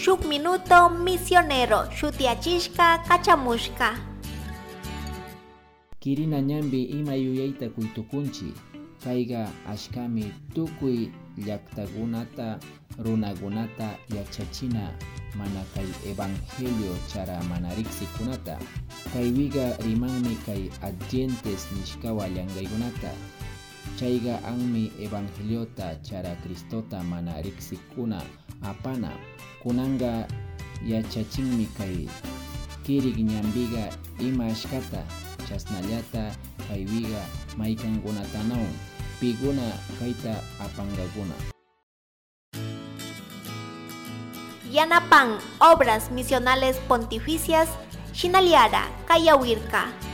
shuk minuto misionero shutiachishka kachamushka. Kirina ñambi ima yuyayta kuytukunchi. Kayga ashkami tukuy llaqtakunata runakunata yachachina mana kay evangelio chara mana riqsikunata. Kaywiga rimanmi kay adyentes nishkawa llankaykunata. Chayga anmi evangeliota chara Cristota mana riqsikuna apana. Kunanga yachachinmi kay kirik ñambiga ima ashkata. Chasnallata kaywiga maykankunatanawan piguna kayta apangakuna. Yanapan Obras Misionales Pontificias Shinaliara Kayawirka.